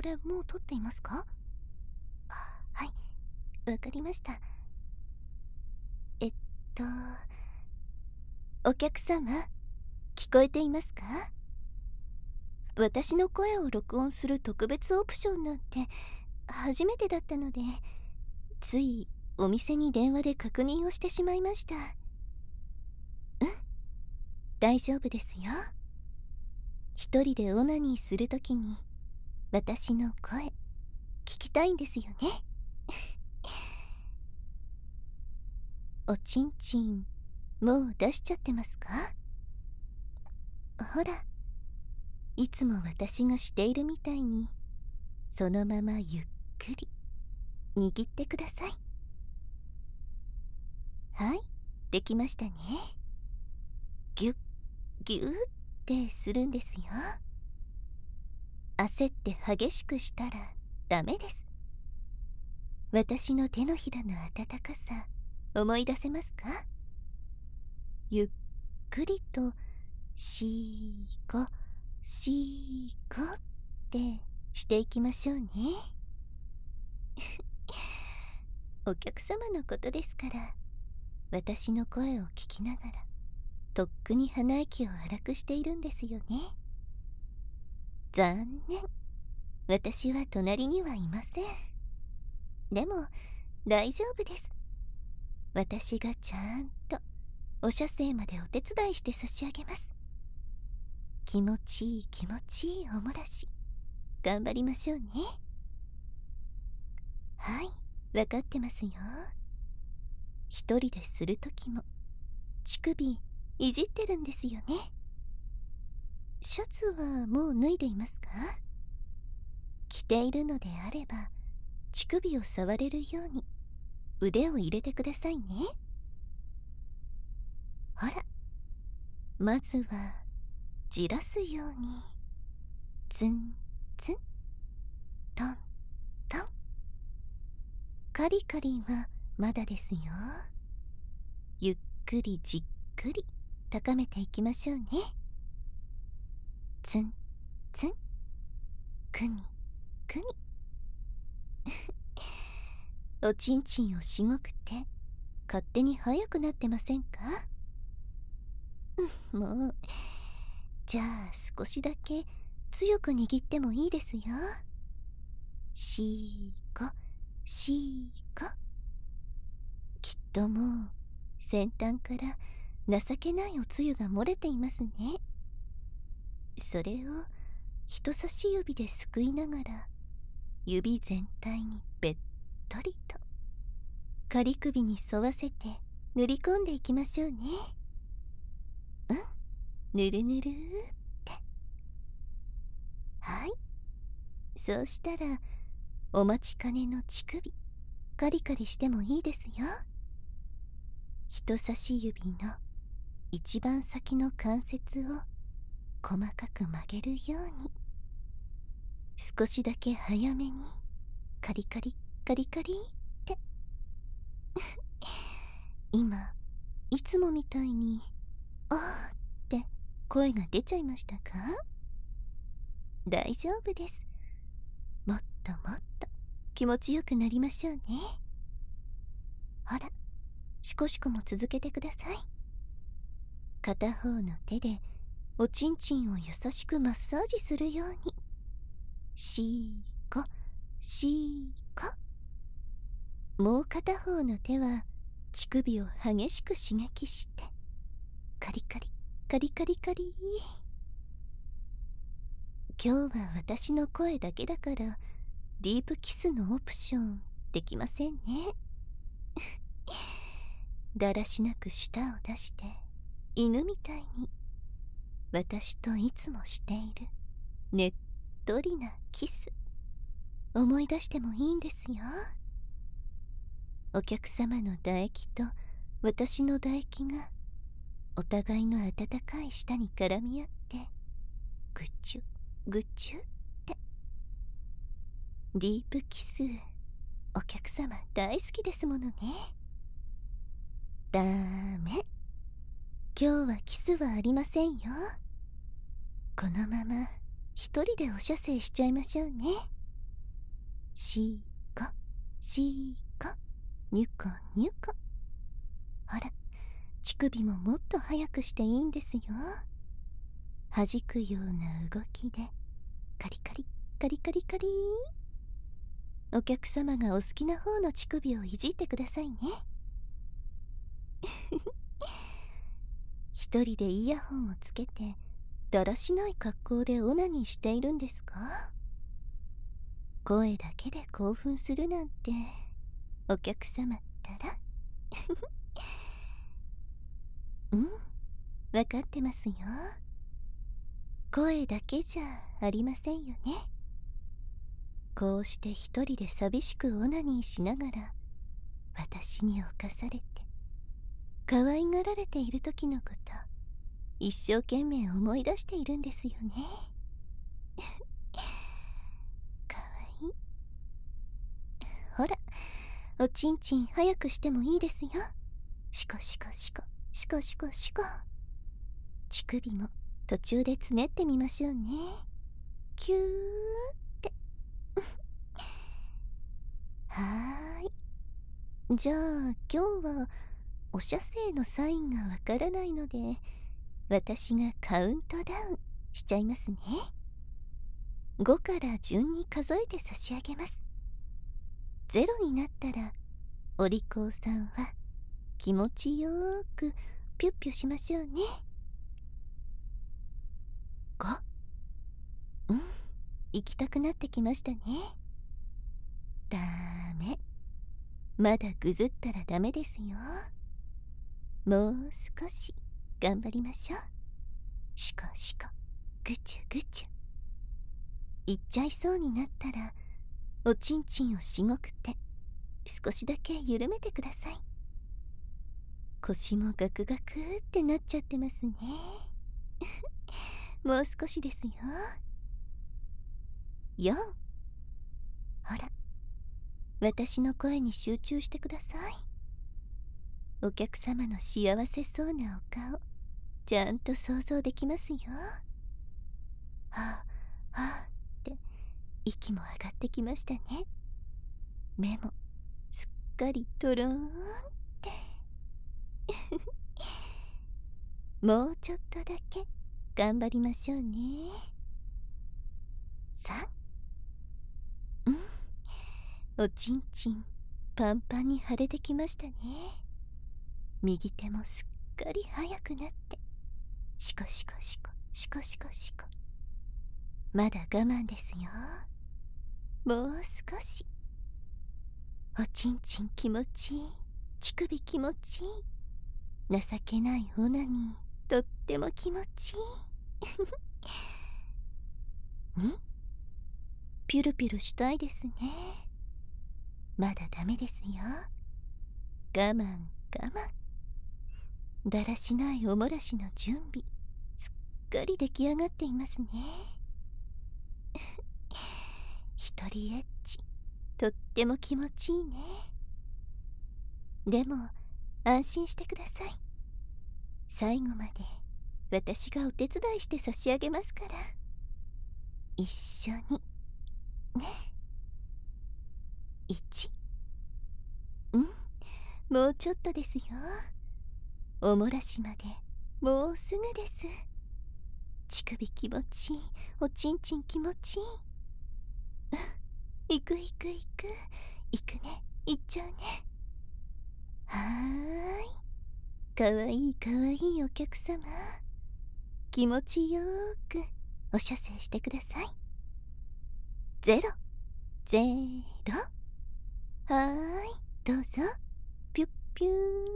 れもう撮っていますか？はい、わかりました。えっとお客様、聞こえていますか？私の声を録音する特別オプションなんて初めてだったので、ついお店に電話で確認をしてしまいました。大丈夫ですよ。一人でオナニーするときに私の声聞きたいんですよね。おちんちんもう出しちゃってますか？ほら、いつも私がしているみたいにそのままゆっくり握ってください。はい、できましたね。ギュッギューってするんですよ。焦って激しくしたらダメです。私の手のひらの温かさ思い出せますか？ゆっくりとシーコシーコってしていきましょうね。お客様のことですから、私の声を聞きながらとっくに鼻息を荒くしているんですよね。残念、私は隣にはいません。でも大丈夫です。私がちゃんとお射精までお手伝いして差し上げます。気持ちいい気持ちいいおもらし頑張りましょうね。はい、分かってますよ。一人でするときも乳首いじってるんですよね。シャツはもう脱いでいますか？着ているのであれば乳首を触れるように腕を入れてくださいね。ほら、まずはじらすようにツンツントントン。カリカリはまだですよ。ゆっくりじっくり高めていきましょうね。ツンツンクニクニ。おちんちんをしごくて勝手に速くなってませんか？もう、じゃあ少しだけ強く握ってもいいですよ。シーコシーコ。きっともう先端から情けないおつゆが漏れていますね。それを人差し指ですくいながら指全体にべっとりと仮首に沿わせて塗り込んでいきましょうね。ぬるぬるって。はい、そうしたらお待ちかねの乳首カリカリしてもいいですよ。人差し指の一番先の関節を細かく曲げるように少しだけ早めにカリカリカリカリって今いつもみたいにあーって声が出ちゃいましたか？大丈夫です。もっともっと気持ちよくなりましょうね。ほら、シコシコも続けてください。片方の手でおちんちんを優しくマッサージするようにシーコシーコ。もう片方の手は乳首を激しく刺激してカリカリカリカリカリ。今日は私の声だけだからディープキスのオプションできませんね。だらしなく舌を出して犬みたいに私といつもしているねっとりなキス思い出してもいいんですよ。お客様の唾液と私の唾液がお互いの温かい舌に絡み合ってぐちゅぐちゅって。ディープキスお客様大好きですものね。ダメ、今日はキスはありませんよ。このまま一人でお射精しちゃいましょうね。 しこしこ、にゅこにゅこ。ほら、乳首ももっと早くしていいんですよ。弾くような動きでカリカリカリカリカリ。お客様がお好きな方の乳首をいじってくださいね。一人でイヤホンをつけてだらしない格好でオナニーしているんですか？声だけで興奮するなんてお客様ったら。うん、わかってますよ。声だけじゃありませんよね。こうして一人で寂しくオナニーしながら私に侵されて可愛がられている時のこと一生懸命思い出しているんですよね。かわいい。ほら、おちんちん早くしてもいいですよ。シコシコシコシコシコシコ。乳首も途中でつねってみましょうね。キューって。はーい。じゃあ今日はお射精のサインがわからないので私がカウントダウンしちゃいますね。5から順に数えて差し上げます。0になったらお利口さんは気持ちよーくピュッピュしましょうね。5。行きたくなってきましたね。ダメ。まだぐずったらダメですよ。もう少し頑張りましょう。シコシコぐちゅぐちゅ。行っちゃいそうになったらおちんちんをしごくて少しだけ緩めてください。腰もガクガクってなっちゃってますね。もう少しですよ。4。ほら、私の声に集中してください。お客様の幸せそうなお顔ちゃんと想像できますよ。はあはあって息も上がってきましたね。目もすっかりとろーんってもうちょっとだけ頑張りましょうね。3。おちんちんパンパンに腫れてきましたね。右手もすっかり速くなってシコシコシコシコシコシコ。まだ我慢ですよ。もう少し。おちんちん気持ちいい、乳首気持ちいい、情けないオナニーとっても気持ちいい。2。ピュルピュルしたいですね。まだダメですよ。我慢我慢。だらしないおもらしの準備すっかり出来上がっていますね。一人エッチとっても気持ちいいね。でも安心してください。最後まで私がお手伝いして差し上げますから一緒にね。1。もうちょっとですよ。おもらしまでもうすぐです。乳首気持ちいい、おちんちん気持ちいい。行く行く行く行くね、行っちゃうね。はーい。かわいいかわいいお客様、気持ちよーくお射精してください。0、0。はーい、どうぞ。ピュッピュ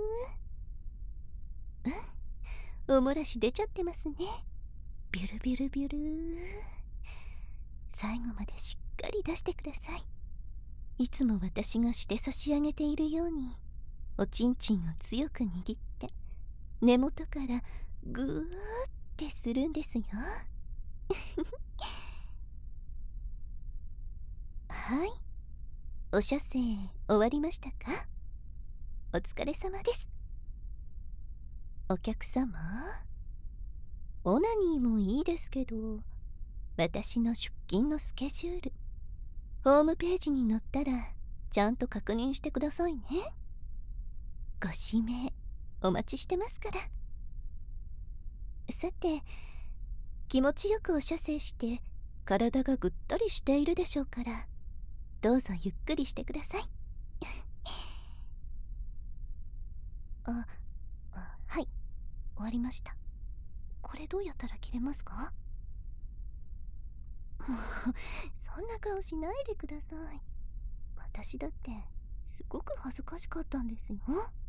ー。おもらし出ちゃってますね。ビュルビュルビュルー。最後までしっかり出してください。いつも私がして差し上げているようにおちんちんを強く握って根元からグーってするんですよ。はい、お射精終わりましたか？お疲れ様です。お客様、オナニーもいいですけど私の出勤のスケジュールホームページに載ったらちゃんと確認してくださいね。ご指名お待ちしてますから。さて、気持ちよくお射精して体がぐったりしているでしょうから、どうぞゆっくりしてください。はい、終わりました。これどうやったら切れますか？もうそんな顔しないでください。私だってすごく恥ずかしかったんですよ。